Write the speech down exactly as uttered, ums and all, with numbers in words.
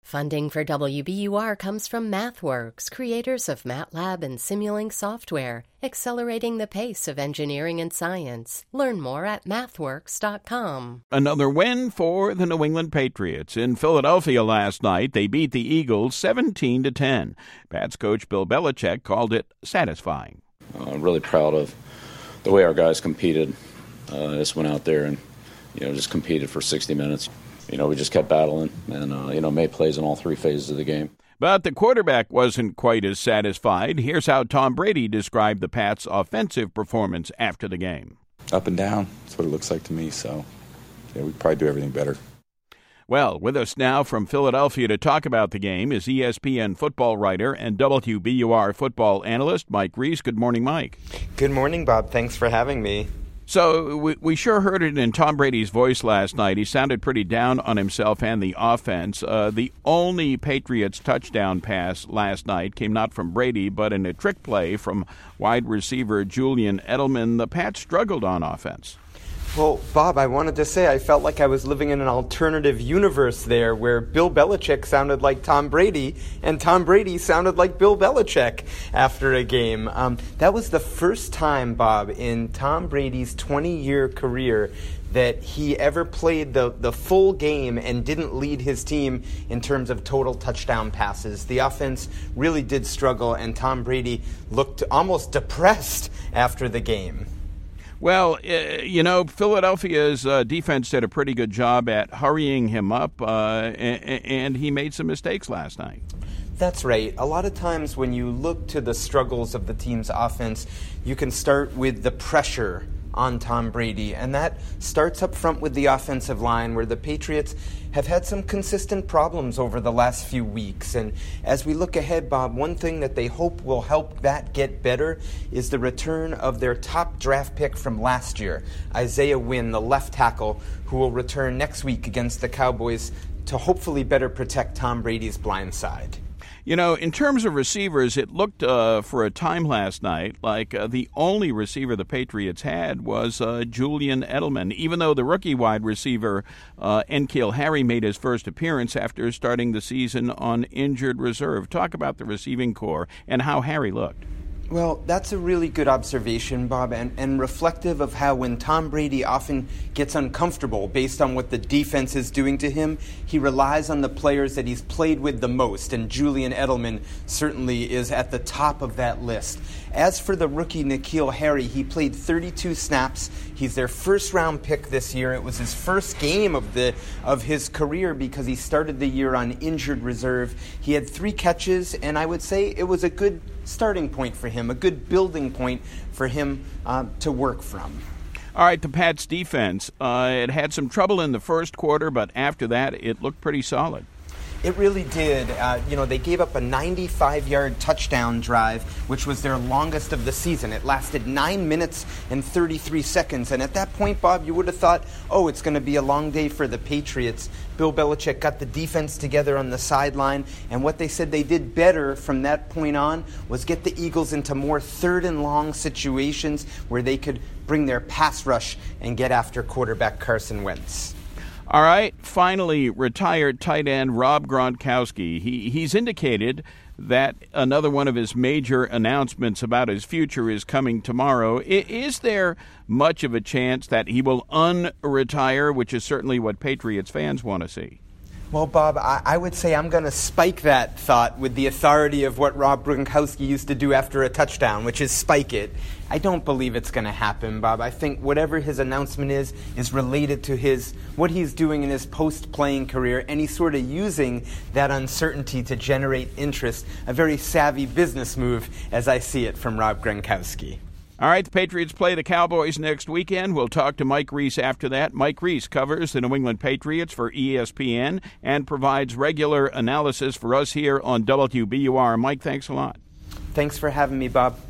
Funding for W B U R comes from MathWorks, creators of MATLAB and Simulink software, accelerating the pace of engineering and science. Learn more at mathworks dot com. Another win for the New England Patriots. In Philadelphia last night, they beat the Eagles seventeen to ten. Pats coach Bill Belichick called it satisfying. Uh, I'm really proud of the way our guys competed. Uh, just went out there and, you know, just competed for sixty minutes. You know, we just kept battling and, uh, you know, made plays in all three phases of the game. But the quarterback wasn't quite as satisfied. Here's how Tom Brady described the Pats' offensive performance after the game. Up and down. That's what it looks like to me. So, yeah, we could probably do everything better. Well, with us now from Philadelphia to talk about the game is E S P N football writer and W B U R football analyst Mike Reiss. Good morning, Mike. Good morning, Bob. Thanks for having me. So we, we sure heard it in Tom Brady's voice last night. He sounded pretty down on himself and the offense. Uh, the only Patriots touchdown pass last night came not from Brady, but in a trick play from wide receiver Julian Edelman. The Pats struggled on offense. Well, Bob, I wanted to say I felt like I was living in an alternative universe there where Bill Belichick sounded like Tom Brady and Tom Brady sounded like Bill Belichick after a game. Um, that was the first time, Bob, in Tom Brady's twenty-year career that he ever played the, the full game and didn't lead his team in terms of total touchdown passes. The offense really did struggle, and Tom Brady looked almost depressed after the game. Well, uh, you know, Philadelphia's uh, defense did a pretty good job at hurrying him up, uh, and, and he made some mistakes last night. That's right. A lot of times when you look to the struggles of the team's offense, you can start with the pressure on Tom Brady, and that starts up front with the offensive line, where the Patriots have had some consistent problems over the last few weeks. And as we look ahead, Bob, one thing that they hope will help that get better is the return of their top draft pick from last year, Isaiah Wynn, the left tackle, who will return next week against the Cowboys to hopefully better protect Tom Brady's blind side. You know, in terms of receivers, it looked uh, for a time last night like uh, the only receiver the Patriots had was uh, Julian Edelman, even though the rookie wide receiver, uh, N'Keal Harry, made his first appearance after starting the season on injured reserve. Talk about the receiving corps and how Harry looked. Well, that's a really good observation, Bob, and, and reflective of how when Tom Brady often gets uncomfortable based on what the defense is doing to him, he relies on the players that he's played with the most, and Julian Edelman certainly is at the top of that list. As for the rookie N'Keal Harry, he played thirty-two snaps. He's their first-round pick this year. It was his first game of the of his career because he started the year on injured reserve. He had three catches, and I would say it was a good starting point for him, a good building point for him uh, to work from. All right, the Pats' defense, uh, it had some trouble in the first quarter, but after that, it looked pretty solid. It really did. Uh, you know, they gave up a ninety-five-yard touchdown drive, which was their longest of the season. It lasted nine minutes and thirty-three seconds. And at that point, Bob, you would have thought, oh, it's going to be a long day for the Patriots. Bill Belichick got the defense together on the sideline, and what they said they did better from that point on was get the Eagles into more third and long situations where they could bring their pass rush and get after quarterback Carson Wentz. All right, finally, retired tight end Rob Gronkowski. He he's indicated that another one of his major announcements about his future is coming tomorrow. I, is there much of a chance that he will unretire, which is certainly what Patriots fans want to see? Well, Bob, I, I would say I'm going to spike that thought with the authority of what Rob Gronkowski used to do after a touchdown, which is spike it. I don't believe it's going to happen, Bob. I think whatever his announcement is, is related to his what he's doing in his post-playing career, and he's sort of using that uncertainty to generate interest, a very savvy business move, as I see it from Rob Gronkowski. All right, the Patriots play the Cowboys next weekend. We'll talk to Mike Reiss after that. Mike Reiss covers the New England Patriots for E S P N and provides regular analysis for us here on W B U R. Mike, thanks a lot. Thanks for having me, Bob.